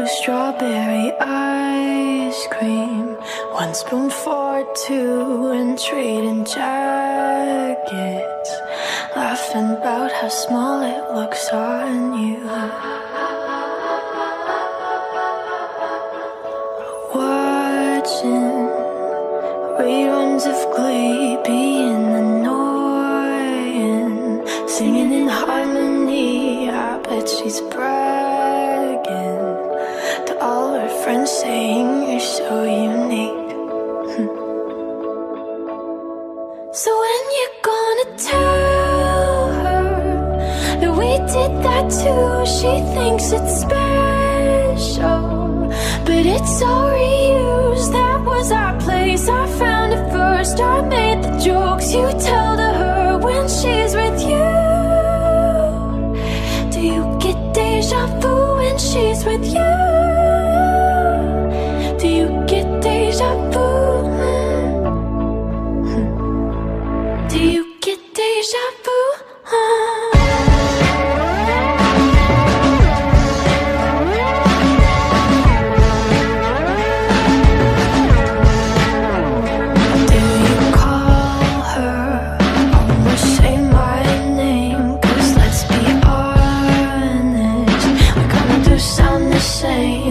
strawberry ice cream, 1 spoon for 2, and trading jackets, laughing about how small it looks on you. Watching reruns of Glee, being annoying, singing in harmony. I bet she's bragging to all her friends, saying you're so unique. So when you're gonna tell her that we did that too? She thinks it's special, but it's all reused. That was our place, I found it first. I made the jokes you tell to her when she's with you. Do you get deja vu when she's with you? Do you get deja vu? Do you get deja vu? Say